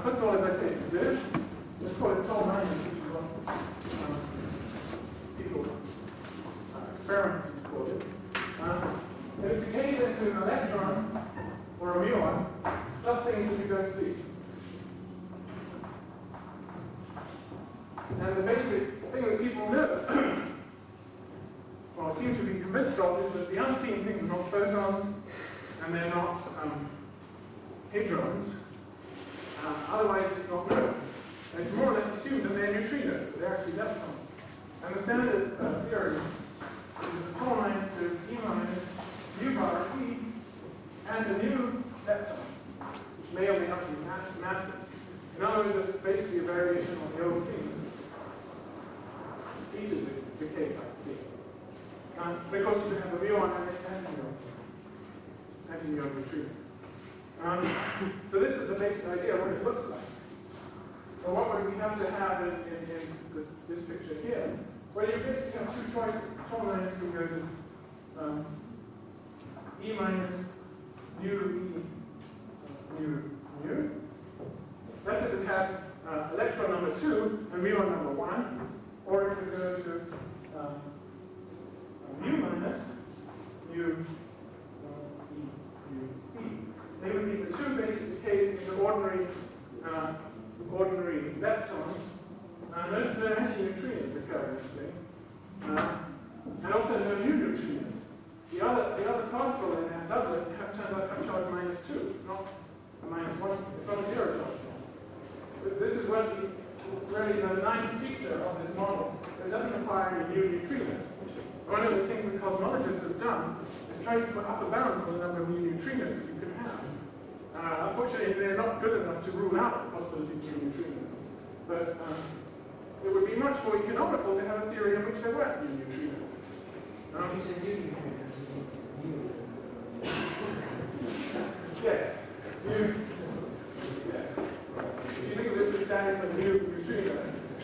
First of all, as I say, it exists. Let's call it tall minus, which is what people experiments call it. It decays into an electron or a muon, plus things that you don't see. And the basic thing that people know, well, seem to be convinced of, is that the unseen things are not photons, and they're not hadrons. Otherwise, it's not known. And it's more or less assumed that they're neutrinos, that they're actually leptons. And the standard theory is that the tall minus goes E minus mu bar E and a new lepton, which may or may not be masses. In other words, it's basically a variation on the old thing. It's easy to decay type thing. Because you have a muon and an antimuon neutrino. So this is the basic idea of what it looks like. Well, what would we have to have in this picture here? Well, you basically have two choices. Tall minus can go to E minus mu E mu. That's if it had electron number 2 and muon number 1, or it could go to mu minus mu E. They would be the two basic decays into ordinary leptons. Notice no antineutrinos occur in this thing. And also no new neutrinos. The other particle in that doublet turns out to have charge -2. It's not a -1, it's not a 0 charge. But this is really the nice feature of this model. It doesn't require any new neutrinos. One of the things that cosmologists have done is try to put upper bounds on the number of new neutrinos that you can have. Unfortunately, they're not good enough to rule out the possibility of new neutrinos. But it would be much more economical to have a theory in which there weren't new neutrinos. Yes. Yes. If you think of this as standing for new neutrino,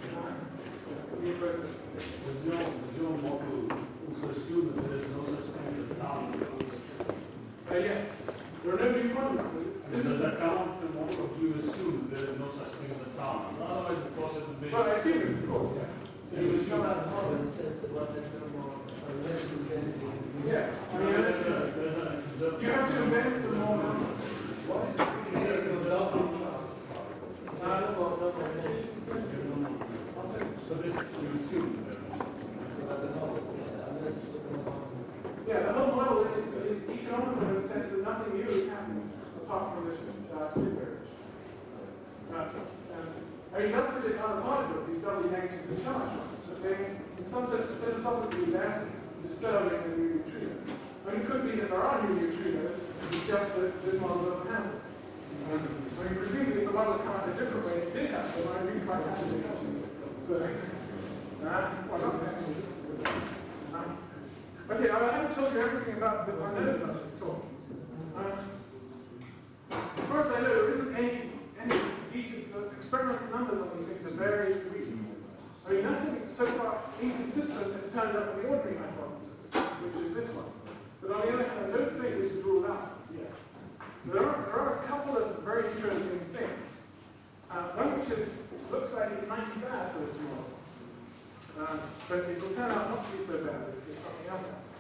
does your model also assume that there is no such thing as tau? Yes. There are no new quantum. Does that count the model of you assume there is no such thing as a tau? Otherwise, the process would be. Well, I assume it, of course, yes. You assume that the model says that one is no more less infinity. Yes. I mean, you have to invent some more numbers. What is it? So this you assume that. Yeah, the whole model is economical in the sense that nothing new is happening apart from this sleep variation. He does predict other particles, these doubly negatively charged ones, but they, in some sense, philosophically less disturbing than new neutrinos. I mean, it could be that there are new neutrinos, it's just that this model doesn't have them. I mean, presumably, if the model had come out a different way, it did have them, I'd be quite happy to help you. So, well, not actually. Okay, I haven't told you everything about the I know about this talk. As far as I know, there isn't any detailed experimental numbers on these things are very weak. I mean, nothing so far inconsistent has turned up in the ordinary hypothesis, which is this one. But on the other hand, I don't think this is ruled out yet. There are a couple of very interesting things. One which looks like it might be bad for this model. But it will turn out not to be so bad if something else happens.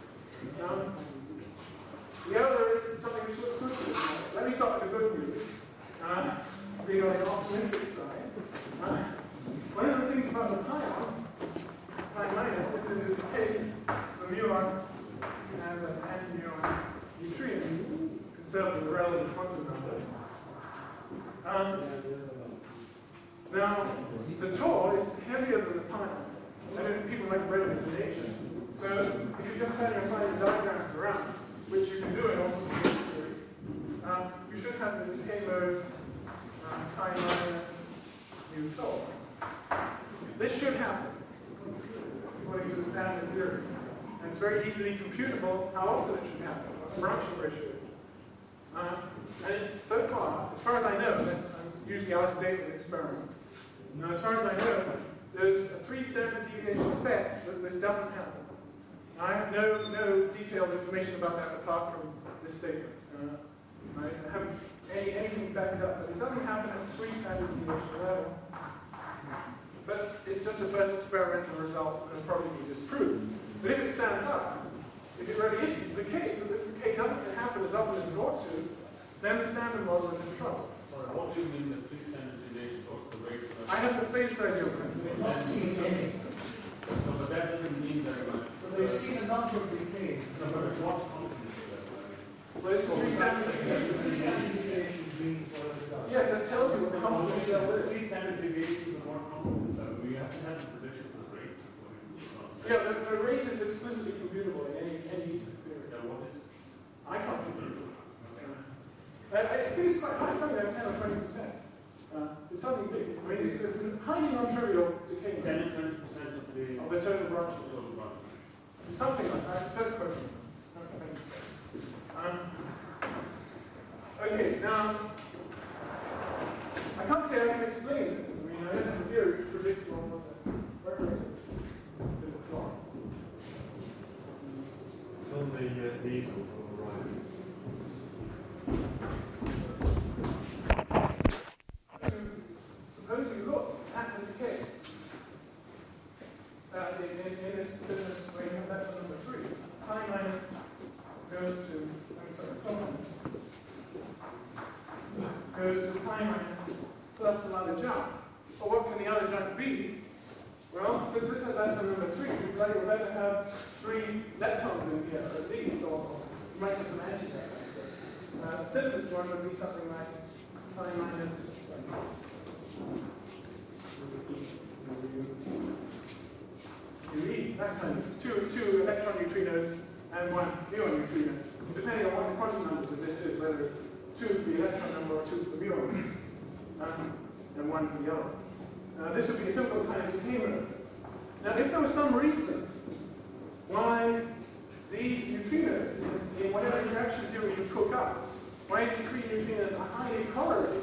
The other is something which looks good for this model. Let me start with the good news. Being on the optimistic side. One of the things about the pion minus, is that it decays the muon and an antimuon neutrino, conserve the relative quantum numbers. Now, the Tor is heavier than the pion. I know people make relevance in nature. So if you just turn your finding diagrams around, which you can do in all sorts of theory, you should have the decay mode pi minus mu sol. This should happen, according to the standard theory. And it's very easily computable how often it should happen, what the branching ratio is. And so far as I know, unless I'm usually out of date with experiments, as far as I know, there's a 3 standard deviation effect that this doesn't happen. I have no detailed information about that apart from this statement. I haven't anything to back it up, but it doesn't happen at 3 standard standard deviation level. But it's just the first experimental result and probably be disproved. But if it stands up, if it really is the case that this case doesn't happen as often as it ought to, then the standard model is in trouble. Sorry, what do you mean the three standard deviations? What's the rate? I have the face idea of it. We've not seen any. No, but that doesn't mean very much. But we've seen a number of decays. No, but what confidence is that? Well, it's three standard deviations. Three standard deviations means what it does. Yes, that tells you what the confidence level is. Three standard deviations are more confidence level. We have to have a prediction for the rate. Yeah, the rate is explicitly computable in any use of theory. Yeah, what is it? I can't compute it. I think it's quite high, it's something like 10 or 20%. It's something big. I mean, it's a highly non-trivial decay 10 and 20% of the total branches. total branch. It's something like that. Don't quote me. Okay, now, I can't say I can explain this. I mean, I don't have a theory which predicts what the reference is the plot. It's on the easel on the right. Suppose you look at the decay. In this business where you have that number 3, pi minus goes to, goes to pi minus plus another jump. Well, what can the other jump be? Well, since this has atom number 3, you better have 3 leptons in here, at least, or you might get some anti-matter. The simplest one would be something like pi minus that kind of two electron neutrinos and 1 muon neutrino, depending on what the quantum numbers of this is, whether it's 2 for the electron number or 2 for the muon, and 1 for the other. This would be a typical kind of decay mode. Now, if there was some reason why these neutrinos, in whatever interaction theory you cook up, why these 3 neutrinos are highly correlated,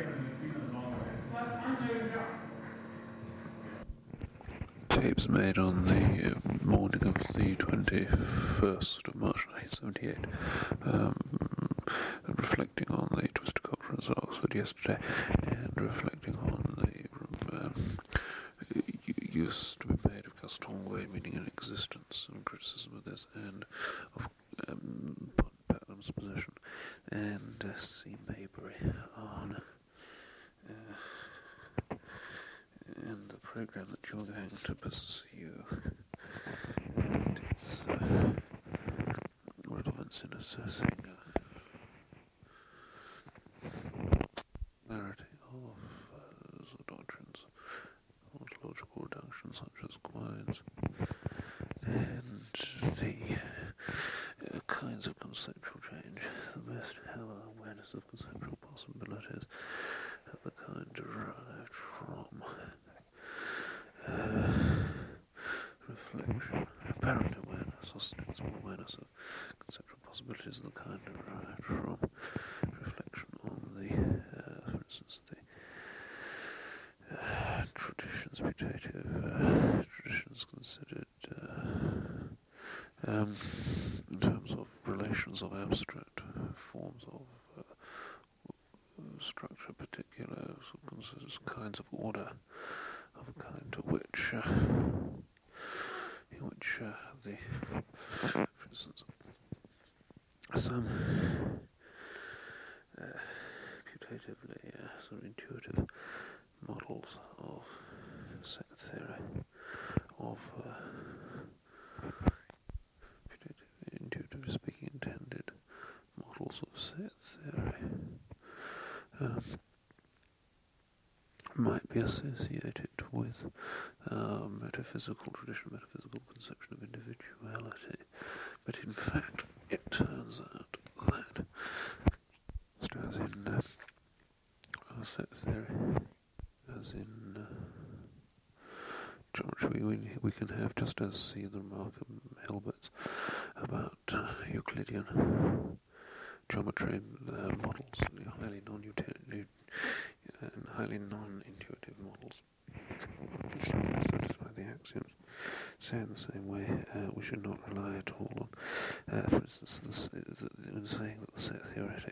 you've been as long as. That's unknown job. Tapes made on the morning of the 21st of March 1978, reflecting on the Twister Conference at Oxford yesterday, and reflecting on the use to be made of Gaston Way meaning in existence, and criticism of this, and of Putnam's position, and C. Maybury on and the program that you're going to pursue, and its relevance in assessing clarity of the doctrines, ontological reduction such as Quine's, and the kinds of conceptual change, the best awareness of conceptual possibilities, the kind derived from reflection, apparent awareness, ostensible awareness of conceptual possibilities, the kind derived from reflection on the, for instance, the traditions, putative traditions considered in terms of relations of abstract forms of structure, particular kinds of order, of a kind to which, in which the, for instance, some putatively sort of intuitive models of set theory, of intuitively speaking, intended models of set theory might be associated with metaphysical tradition, metaphysical conception of individuality, but in fact it turns out that, just as in set theory, as in geometry, we can have, just as see the remark of Hilbert's about Euclidean geometry models, highly non-intuitive models, which satisfy the axioms. Say in the same way, we should not rely at all on, for instance, in saying that the set theoretic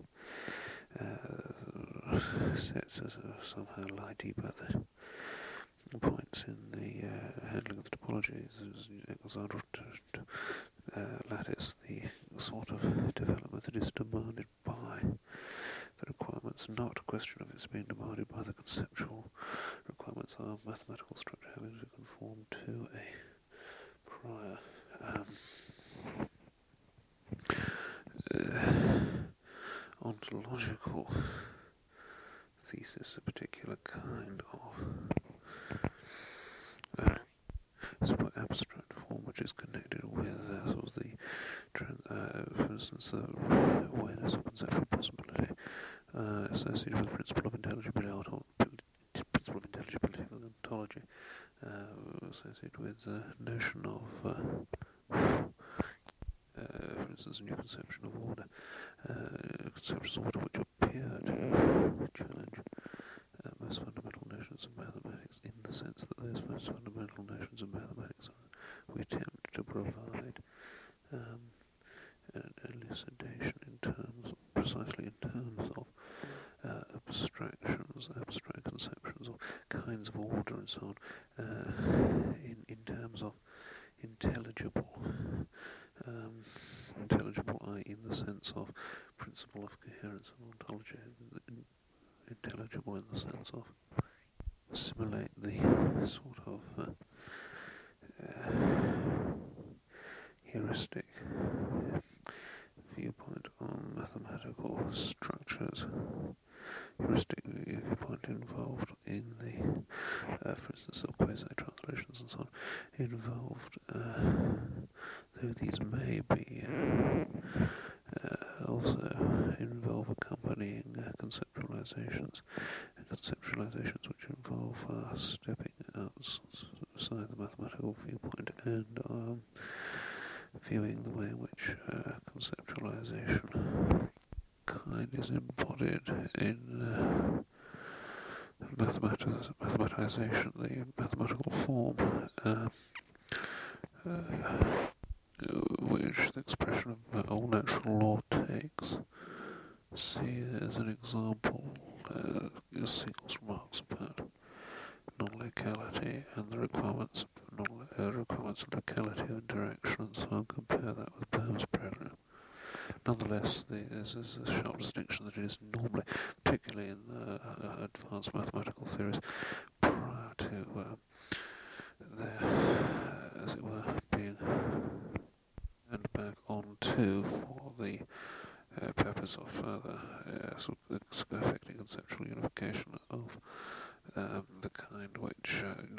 sets somehow lie deeper than points in the handling of the topology, Alexandra lattice, the sort of development that is demanded by the requirements, not a question of it's being demanded by the conceptual requirements of mathematical structure having to conform to a prior ontological thesis, a particular kind of super abstract form which is connected with sort of the, for instance, the awareness of conceptual possibility associated with the principle of intelligibility and ontology, associated with the notion of, for instance, a new conception of order, conceptions of order which appear to challenge most fundamental notions of mathematics, in the sense that those most fundamental notions of mathematics we attempt to provide an elucidation in terms, precisely in terms of abstractions, abstract conceptions of kinds of order and so on, in terms of intelligible, i.e. in the sense of principle of coherence and ontology, intelligible in the sense of assimilate the sort of heuristic viewpoint on mathematical structures, heuristic viewpoint involved in the, for instance, of quasi-translations and so on, involved, though these may be also involve accompanying conceptualizations which involve stepping outside the mathematical viewpoint and viewing the way in which conceptualization kind is embodied in mathematization, the mathematical form, which the expression of all natural law takes. See as an example Segal's remarks about non-locality and the requirements of locality of interaction, and so on. Compare that with Bohm's program. Nonetheless, there's a sharp distinction that it is normally, particularly in advanced mathematical theories, prior to their, as it were, being turned back onto for the purpose of further affecting conceptual unification of the kind which,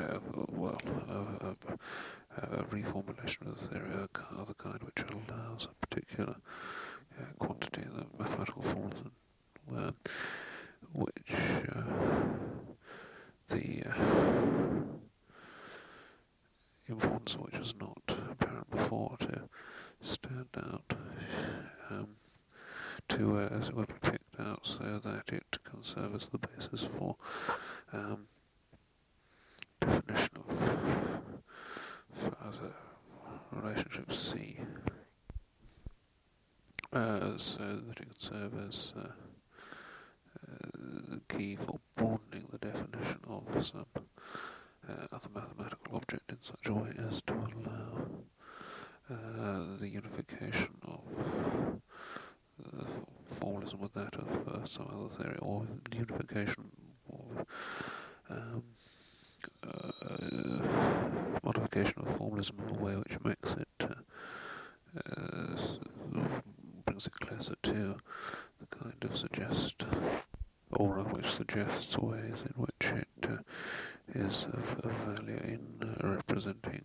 a reformulation of the theory of the kind which allows a particular quantity in the mathematical formalism, which the importance of which is not apparent before to stand out, to, as it were, be picked out so that it can serve as the basis for definition of further relationships C, so that it can serve as the key for broadening the definition of some other mathematical object in such a way as to allow the unification of formalism with that of some other theory, or the unification of modification of formalism in a way which makes it brings it closer to the kind of aura which suggests ways in which it is of value in representing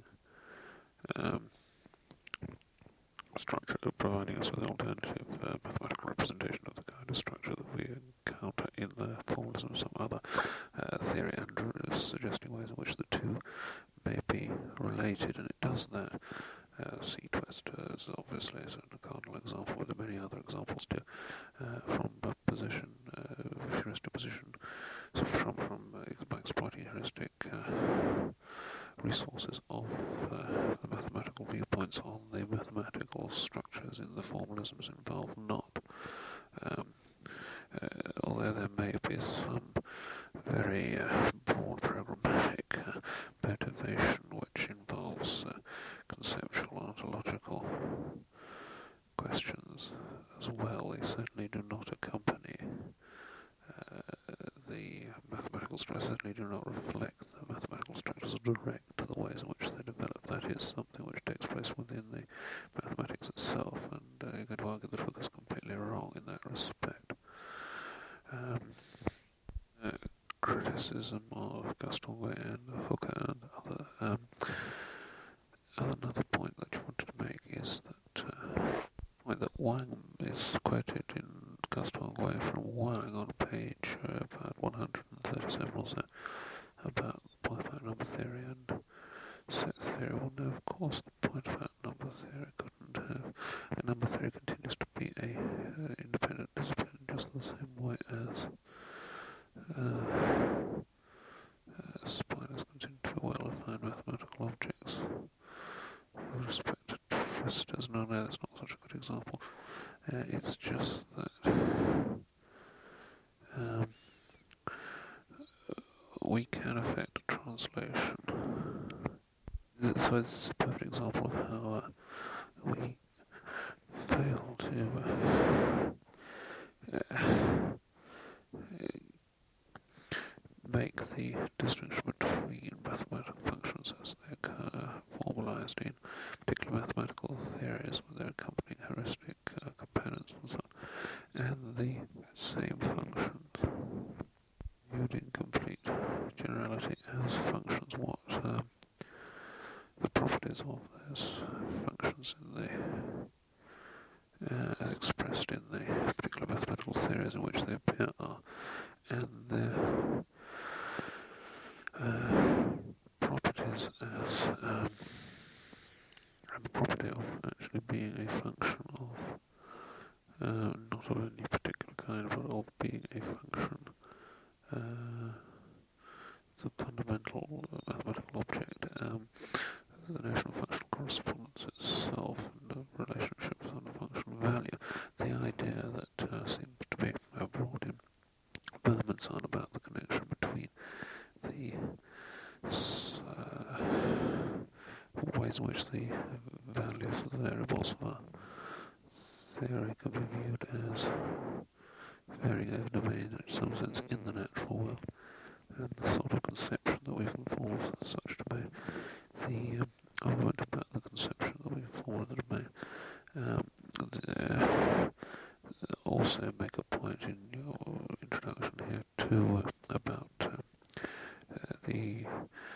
structure, providing us with an alternative mathematical representation of the kind of structure that we encounter in the formalism of some other theory, and suggesting ways in which the two may be related, and it does that. C-twist is obviously a cardinal example, but there are many other examples too, from a position, heuristic position, so by exploiting heuristic resources of the mathematical viewpoints on the mathematical structures in the formalisms involved, not. Although there may be some very broad programmatic motivation which involves conceptual ontological questions as well, they certainly do not accompany the mathematical structures, certainly do not reflect the mathematical structures or direct the ways in which they develop. That is something which takes place within the mathematics itself, and you're going to argue that Hooke is completely wrong in that respect. Criticism of Gaston and Hooke and other. Another point that you wanted to make is that point that Wang is quoted in Gaston from Wang on page about 137 or so about point-about number theory and set theory. Well, no, of course, the point-about number theory couldn't have. A number theory continues to be a independent discipline just the same way as spiders continue to be well-defined mathematical objects. With respect to twisters, no, that's not such a good example. It's just that we can affect a translation. So this is a perfect example of how we fail to make the distinction between mathematical functions as they occur formalized in particular mathematical theories with their accompanying heuristic components and so on, and the same functions viewed in complete generality as functions, what the properties of those functions in the as expressed in the particular mathematical theories in which they appear are, and their properties as and the property of actually being a function of not of any particular the fundamental mathematical object, the notion of functional correspondence itself, and the relationships on the functional value, the idea that seems to be brought in Berman's on about the connection between the ways in which the values of the variables of our theory can be viewed as varying over domain in some sense in the natural world, and the sort of conception that we've informed of such domain. The argument about the conception that we've informed of the domain also make a point in your introduction here too about the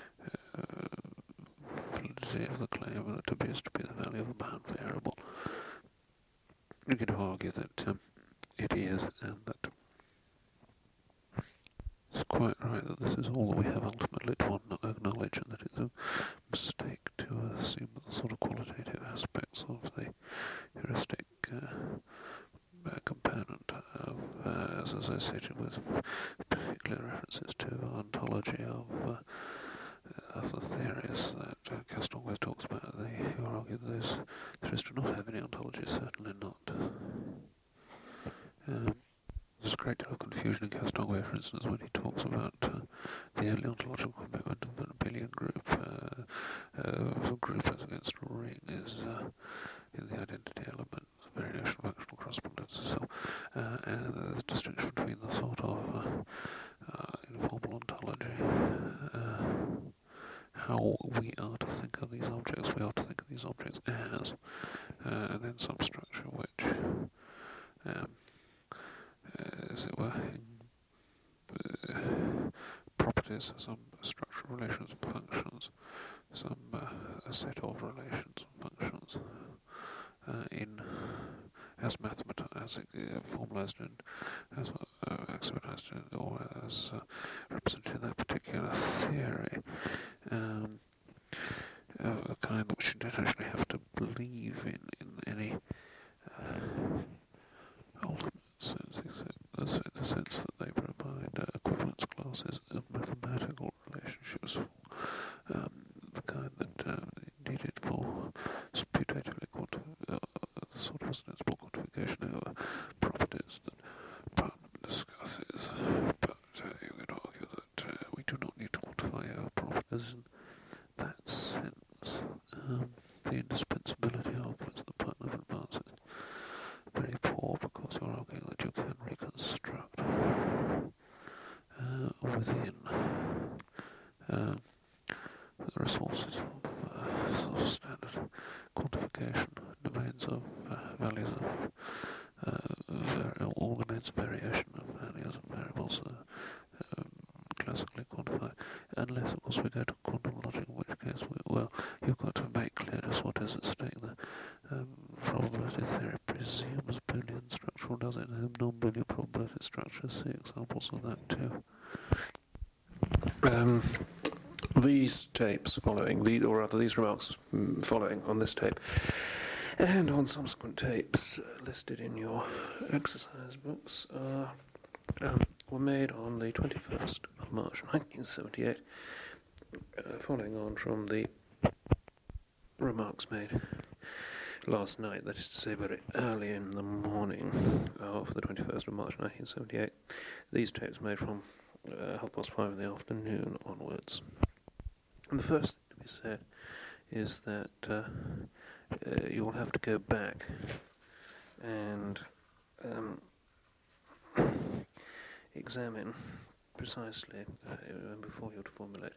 validity of the claim that it appears to be the value of a bound variable. You could argue that it is, and that it's quite right that this is all that we have ultimately to acknowledge, and that it's a mistake to assume that the sort of qualitative aspects of the heuristic component as associated with particular references to ontology of the theories that Castonguay talks about. You argue that those theories do not have any ontology, certainly not. There's a great deal of confusion in Castonguay, for instance, when he talks about the only ontological commitment of the abelian group, of a group as against a ring, is in the identity element, the very notion of functional correspondence itself, and the distinction between the sort of informal ontology, how we are to think of these objects, we are to think of these objects as, and then some structure which, as it were, properties, some structural relations and functions, some a set of relations and functions as mathematized, formalized in, as axiomatized in, or as represented in that particular theory, a kind which you don't actually have to believe in any ultimate sense, except the sense that they provide equivalence classes of mathematical relationships, the kind that indeed it for putatively the sort of ostensible quantification over properties that Putnam discusses. But you could argue that we do not need to quantify over properties in that sense. The indispensability arguments that Putnam advances very poor, because you're arguing that you can reconstruct within the resources of sort of standard quantification domains of values of all domains of variation of values and variables classically quantified, unless of course we go to quantum logic, in which case you've got to make clear just what is at stake. The probability theory presumes Boolean structure, or does it have non-Boolean probability structures? See examples of that too. These tapes following, or rather these remarks following on this tape, and on subsequent tapes listed in your exercise books, were made on the 21st of March 1978, following on from the remarks made last night, that is to say very early in the morning of the 21st of March 1978. These tapes made from 5:30 in the afternoon onwards. And the first thing to be said is that you will have to go back and examine precisely, before you to formulate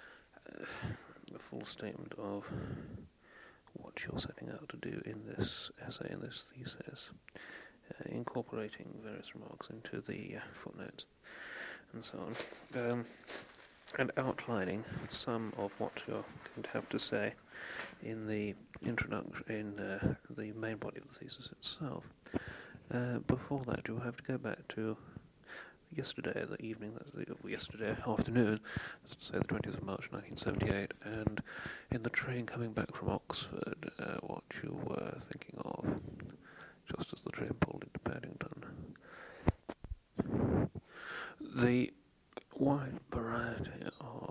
a full statement of what you're setting out to do in this essay, in this thesis, incorporating various remarks into the footnotes and so on, and outlining some of what you're going to have to say in the introduction, in the main body of the thesis itself. Before that, you'll have to go back to yesterday, the evening, yesterday afternoon, let's say the 20th of March 1978, and in the train coming back from Oxford, what you were thinking of, just as the train pulled into Paddington. The wide variety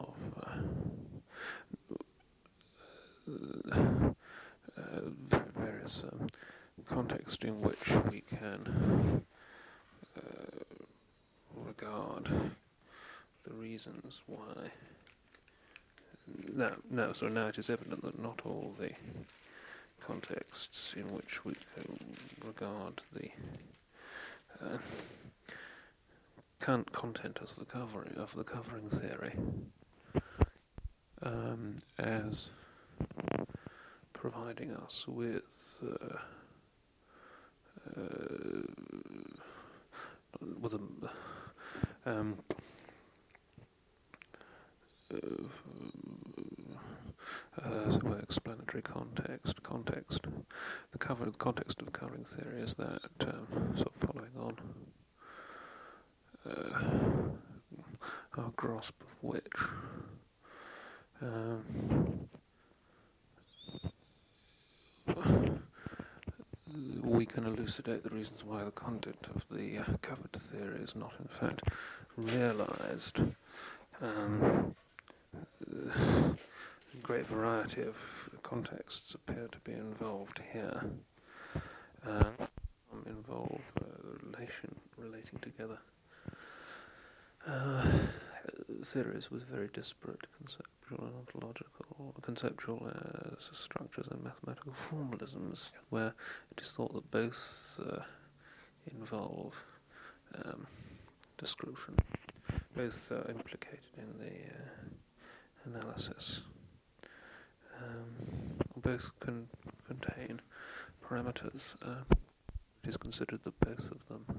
context in which we can regard the reasons why. Now it is evident that not all the contexts in which we can regard the content as the covering theory as providing us with explanatory context. The context of the covering theory is that sort of following on our grasp of which we can elucidate the reasons why the content of the covered theory is not in fact realized. A great variety of contexts appear to be involved here. Involve relating together theories with very disparate conceptual and ontological structures and mathematical formalisms, where it is thought that both involve description, both are implicated in the analysis, both contain parameters. It is considered that both of them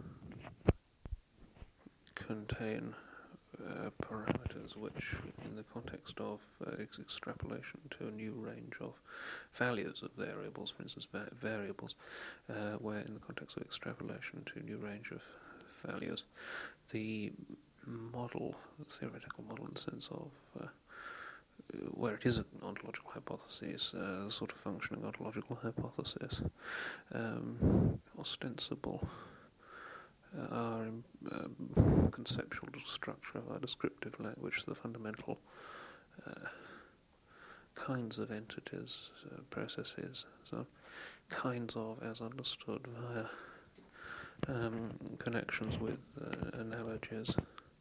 contain parameters which, in the context of extrapolation to a new range of values of variables, for instance variables, where in the context of extrapolation to a new range of values, the model, the theoretical model in the sense of where it is an ontological hypothesis, a sort of functioning ontological hypothesis, ostensible, our conceptual structure of our descriptive language, the fundamental kinds of entities, processes, so kinds of as understood via connections with analogies.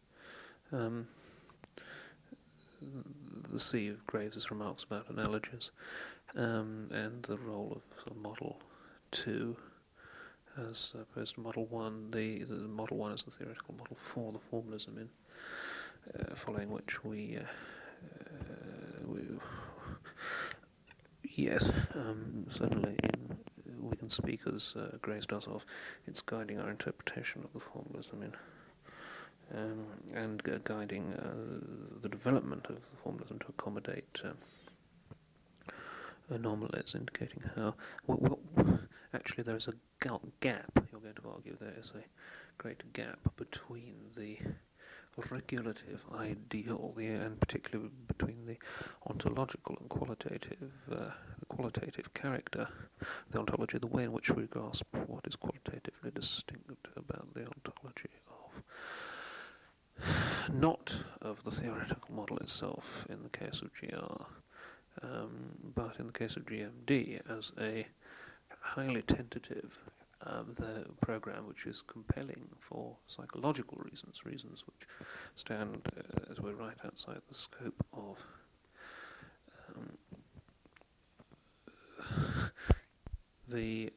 The C of Graves' remarks about analogies, and the role of sort of model 2 as opposed to model 1. The model 1 is the theoretical model for the formalism, in following which we yes, certainly we can speak, as Graves does, of it's guiding our interpretation of the formalism in and guiding the development of the formalism to accommodate anomalies, indicating how actually there is a gap. You're going to argue there is a great gap between the regulative ideal, and particularly between the ontological and qualitative character, the ontology, the way in which we grasp what is qualitatively distinct about the ontology of not of the theoretical model itself in the case of GR, but in the case of GMD as a highly tentative the program which is compelling for psychological reasons which stand, as we're right outside the scope of the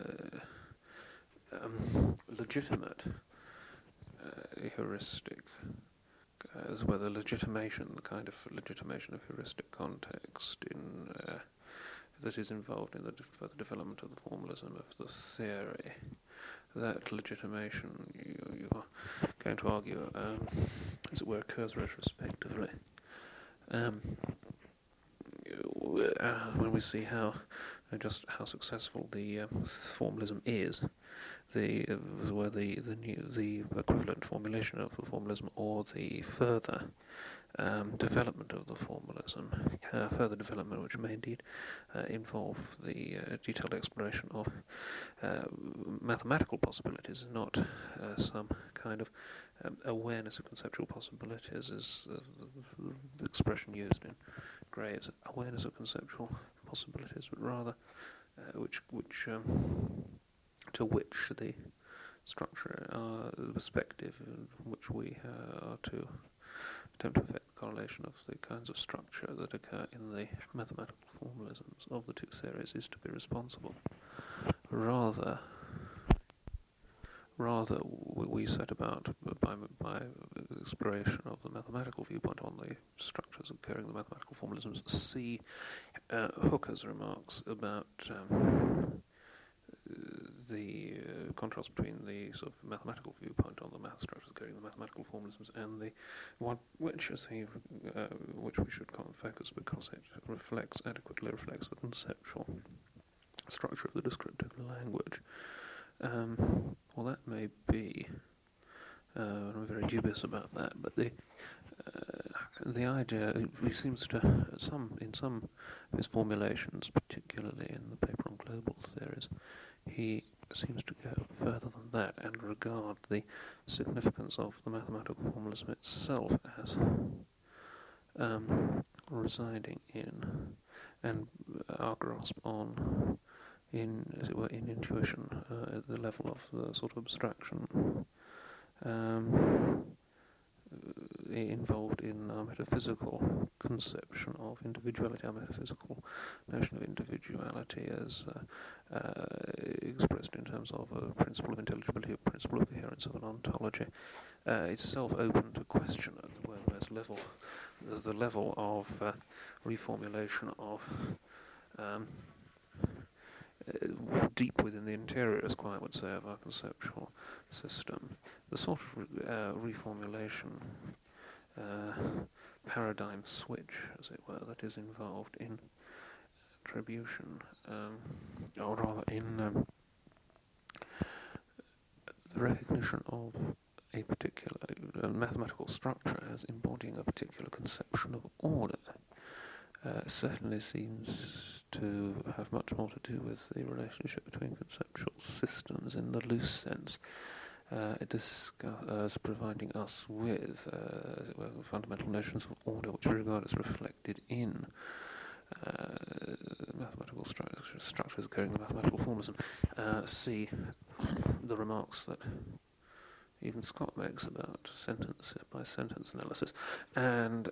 legitimate heuristic, as well the legitimation, the kind of legitimation of heuristic context in that is involved in the further development of the formalism of the theory. That legitimation, you are going to argue, as it were, occurs retrospectively. When we see how successful the formalism is, the equivalent formulation of the formalism, or the further development of the formalism, further development which may indeed involve the detailed exploration of mathematical possibilities, not some kind of awareness of conceptual possibilities, is the expression used in Graves, awareness of conceptual possibilities, but rather which to which the structure, the perspective in which we are to attempt to affect the correlation of the kinds of structure that occur in the mathematical formalisms of the two theories is to be responsible. Rather, we set about by exploration of the mathematical viewpoint on the structures occurring in the mathematical formalisms, see Hooker's remarks about the contrast between the sort of mathematical viewpoint on the math structures occurring in the mathematical formalisms and the one which is which we should focus because it adequately reflects the conceptual structure of the descriptive language. Well, that may be. I'm very dubious about that, but the idea, he seems to, in some of his formulations, particularly in the paper on global theories, he seems to go further than that and regard the significance of the mathematical formalism itself as residing in and our grasp on, as it were, in intuition at the level of the sort of abstraction involved in our metaphysical conception of individuality, our metaphysical notion of individuality as expressed in terms of a principle of intelligibility, a principle of coherence of an ontology, itself open to question at the lowest level. There's the level of reformulation of deep within the interior, as Quine would say, of our conceptual system. The sort of reformulation, paradigm switch, as it were, that is involved in attribution, or rather in the recognition of a particular mathematical structure as embodying a particular conception of order, certainly seems to have much more to do with the relationship between conceptual systems in the loose sense, as providing us with, as it were, fundamental notions of order which we regard as reflected in mathematical structures occurring in the mathematical formalism. See the remarks that even Scott makes about sentence by sentence analysis, and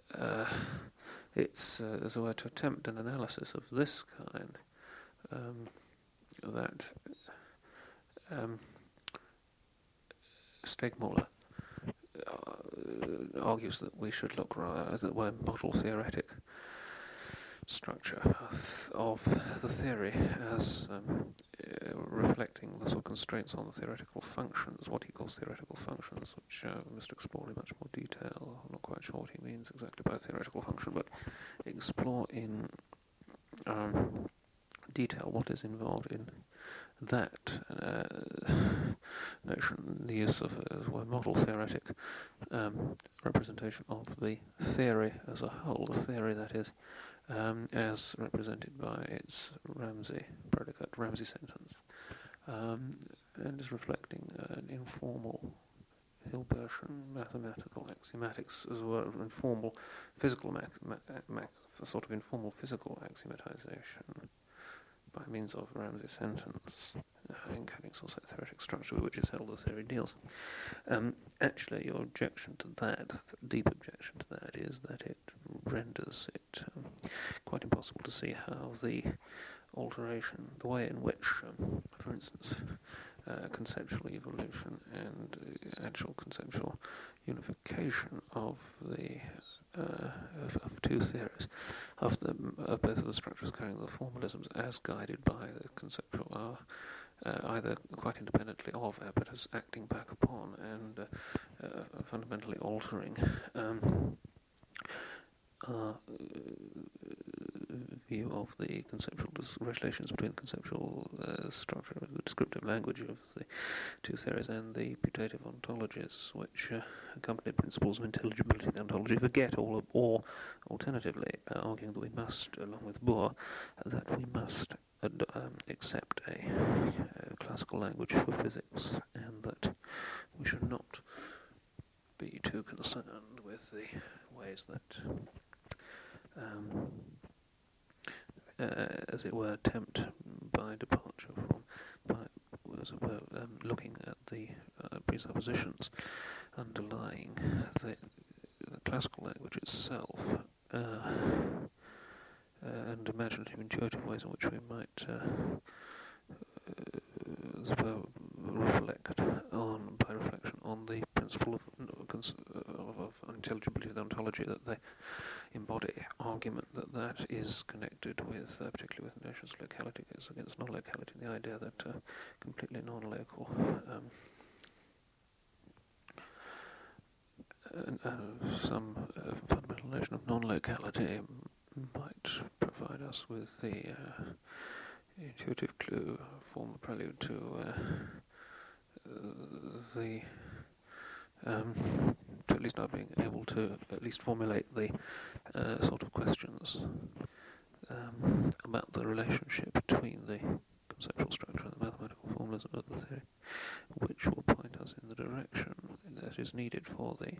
it's as it were to attempt an analysis of this kind that Stegmuller argues that we should look rather at the model theoretic structure of the theory as reflecting the sort of constraints on the theoretical functions, what he calls theoretical functions, which we must explore in much more detail. I'm not quite sure what he means exactly by theoretical function, but explore in detail what is involved in that notion, the use of a model theoretic representation of the theory as a whole, the theory that is as represented by its Ramsey predicate, Ramsey sentence, and is reflecting an informal Hilbertian mathematical axiomatics as well as informal physical sort of informal physical axiomatization by means of Ramsey sentence, encoding some sort of theoretic structure with which is held the theory deals. Actually, your objection to that, the deep objection to that, is that it renders it quite impossible to see how the alteration, the way in which, for instance, conceptual evolution and actual conceptual unification of the of two theories, of both of the structures carrying the formalisms as guided by the conceptual are either quite independently of, but as acting back upon and fundamentally altering view of the conceptual relations between the conceptual structure, the descriptive language of the two theories and the putative ontologies which accompany principles of intelligibility of the ontology, forget all, or alternatively arguing that we must, along with Bohr, that we must accept a classical language for physics, and that we should not be too concerned with the ways that as it were, tempt by departure from, as it were, looking at the presuppositions underlying the classical language itself, and imaginative, intuitive ways in which we might as it were, reflect on, by reflection, on the principle of unintelligibility of the ontology that they embody, argument that is connected with, particularly with notions of locality against non-locality, the idea that completely non-local some fundamental notion of non-locality might provide us with the intuitive clue, form the prelude to to at least not being able to at least formulate the sort of questions about the relationship between the conceptual structure and the mathematical formalism of the theory, which will point us in the direction that is needed for the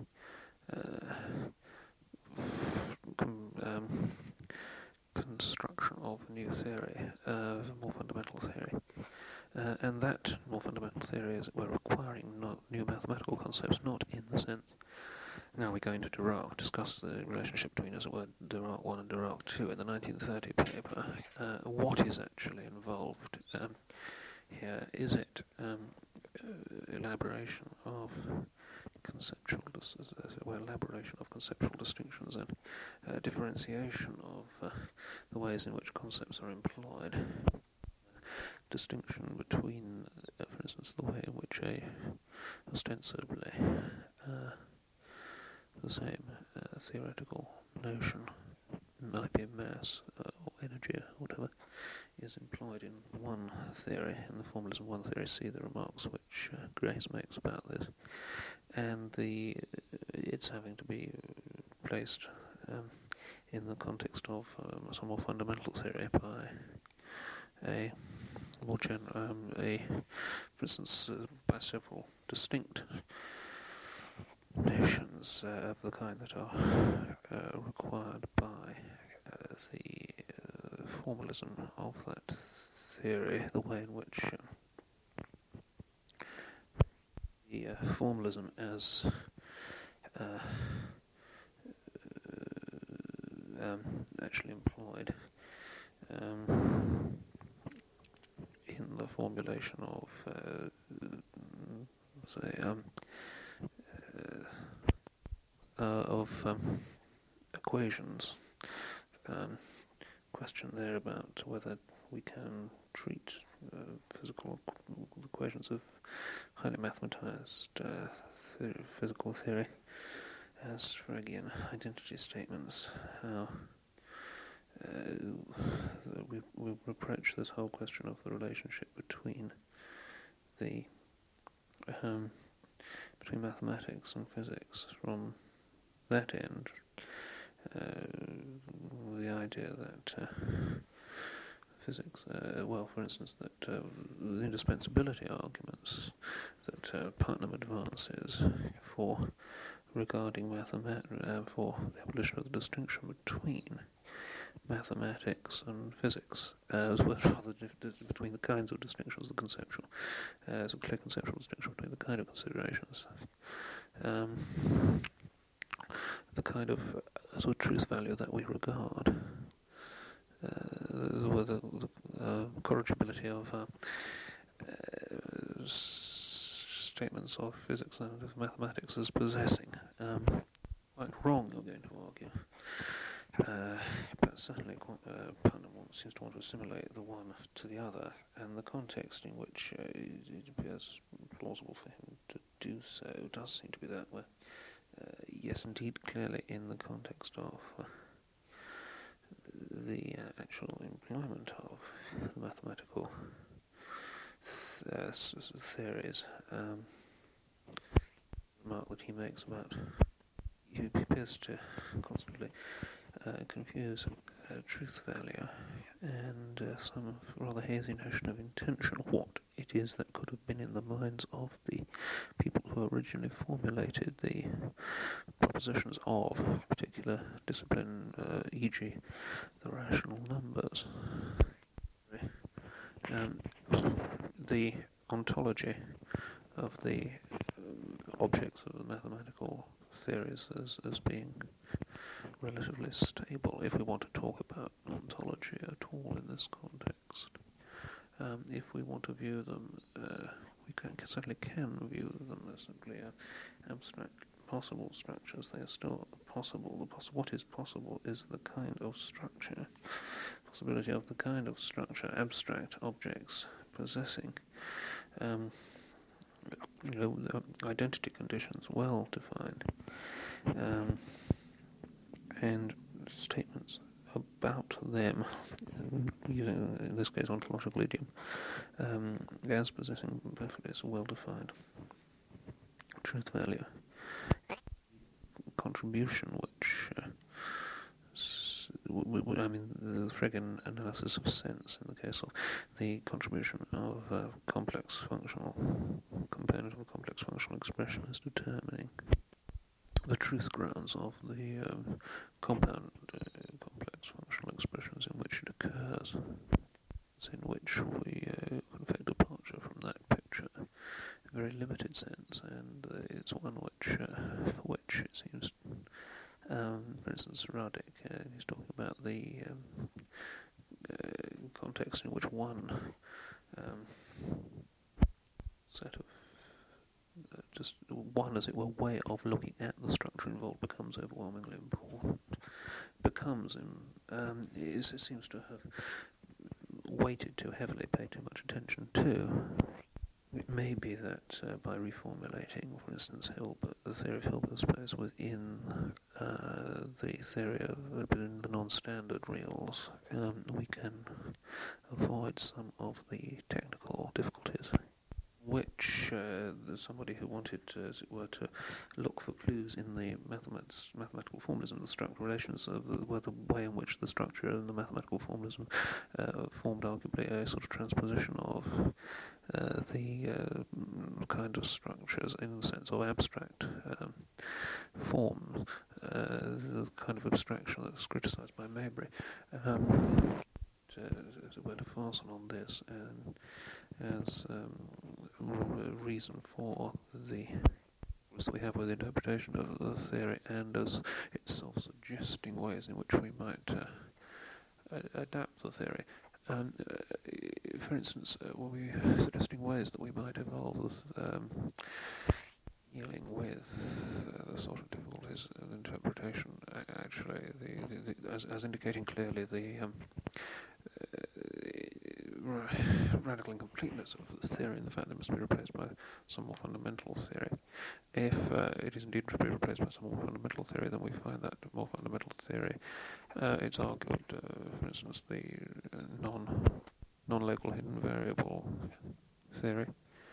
construction of a new theory, a more fundamental theory. And that more fundamental theory, as it were, requiring new mathematical concepts, not in the sense. Now we go into Dirac, discuss the relationship between, as it were, Dirac 1 and Dirac 2 in the 1930 paper. What is actually involved here? Is it elaboration of conceptual, as it were, elaboration of conceptual distinctions and differentiation of the ways in which concepts are employed? Distinction between, for instance, the way in which a ostensibly the same theoretical notion, might be mass or energy or whatever, is employed in one theory, in the formalism one theory. See the remarks which Grace makes about this, and it's having to be placed in the context of some more fundamental theory by a more for instance, by several distinct notions of the kind that are required by the formalism of that theory, the way in which the formalism as actually employed in the formulation of, equations. Question there about whether we can treat physical equations of highly mathematized physical theory as Fregean identity statements. How we approach this whole question of the relationship between the between mathematics and physics from that end, the idea that physics, well, for instance, that the indispensability arguments that Putnam advances for regarding for the abolition of the distinction between mathematics and physics, as well rather between the kinds of distinctions, the conceptual, as a clear conceptual distinction between the kind of considerations, the kind of sort of truth value that we regard, the corrigibility of statements of physics and of mathematics as possessing. Quite wrong, you're going to argue. But certainly Putnam seems to want to assimilate the one to the other, and the context in which it appears plausible for him to do so does seem to be that, where, yes, indeed, clearly in the context of the actual employment of the mathematical theories, remark that he makes about, he appears to constantly confuse truth value and some rather hazy notion of intention, what it is that could have been in the minds of the people who originally formulated the propositions of a particular discipline, e.g. the rational numbers. The ontology of the objects of the mathematical theories as being relatively stable, if we want to talk about ontology at all in this context. If we want to view them, we certainly can view them as simply abstract possible structures. They are still possible. What is possible is the kind of structure, possibility of the kind of structure abstract objects possessing identity conditions well defined, and statements about them, using in this case ontological idiom, as possessing perfectly well defined truth value, contribution, which the Frege analysis of sense in the case of the contribution of a complex functional component of a complex functional expression is determining the truth grounds of the compound complex functional expressions in which it occurs. It's in which we effect departure from that picture in a very limited sense, and it's one which, for which it seems, for instance, Radek, he's talking about the context in which one set of just one, as it were, way of looking at the structure involved becomes overwhelmingly important. It seems to have weighted too heavily, paid too much attention to. It may be that by reformulating, for instance, Hilbert, the theory of Hilbert space within the theory of within the non-standard reals, we can avoid some of the technical difficulties, which somebody who wanted, as it were, to look for clues in the mathematical formalism, the structural relations of the way in which the structure and the mathematical formalism formed arguably a sort of transposition of the kind of structures in the sense of abstract forms, the kind of abstraction that was criticised by Mabry. As it were, to fasten on this and as a reason for the that we have with the interpretation of the theory, and as itself suggesting ways in which we might adapt the theory. For instance, when we're suggesting ways that we might evolve with dealing with the sort of difficulties of interpretation, actually, as indicating clearly the radical incompleteness of the theory and the fact that it must be replaced by some more fundamental theory. If it is indeed to be replaced by some more fundamental theory, then we find that more fundamental theory, it's argued, for instance, the non-local hidden variable theory,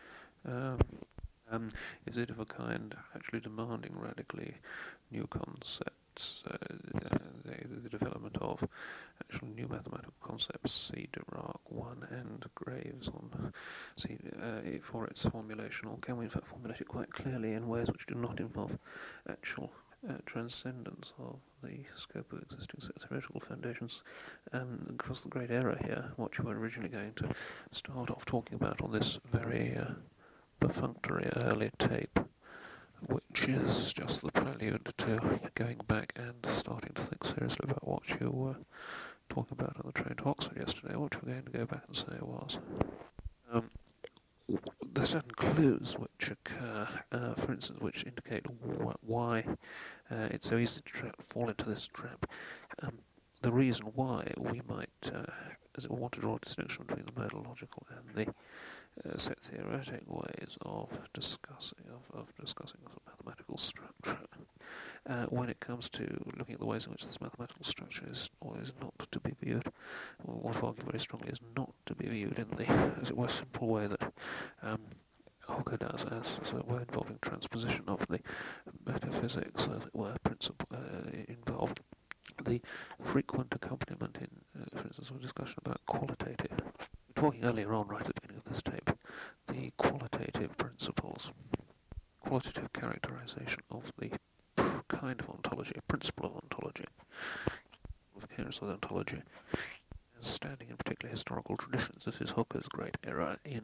is it of a kind actually demanding radically new concepts, the development of actually new mathematical concepts, see Dirac 1 and Graves on for its formulation, or can we in fact formulate it quite clearly in ways which do not involve actual transcendence of the scope of existing theoretical foundations? Of course, the great error here, what you were originally going to start off talking about on this very perfunctory early tape, which is just the prelude to going back and starting to think seriously about what you were talking about on the train to Oxford yesterday. What you were going to go back and say was there are certain clues which occur, for instance, which indicate why it's so easy to fall into this trap. The reason why we might, as it were, want to draw a distinction between the methodological and the set theoretic ways of discussing the mathematical structure. When it comes to looking at the ways in which this mathematical structure is or is not to be viewed, or what I argue very strongly is not to be viewed in the, as it were, simple way that Hooker does, as it were, involving transposition of the metaphysics, as it were, principle involved. The frequent accompaniment in, for instance, a discussion about qualitative. We were talking earlier on, right at the beginning of this tape, the qualitative principles, qualitative characterization of the kind of ontology, a principle of ontology, of coherence with ontology, as standing in particular historical traditions. This is Hooker's great error in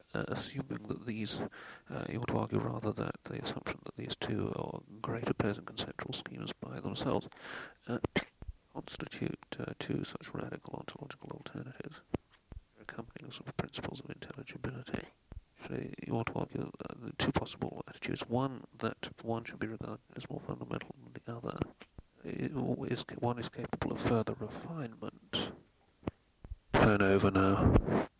assuming that these, you want to argue rather that the assumption that these two are great opposing conceptual schemes by themselves constitute two such radical ontological alternatives accompanying sort of principles of intelligibility. Actually, you want to argue the two possible attitudes. One, that one should be regarded as more fundamental than the other. One is capable of further refinement. Turn over now.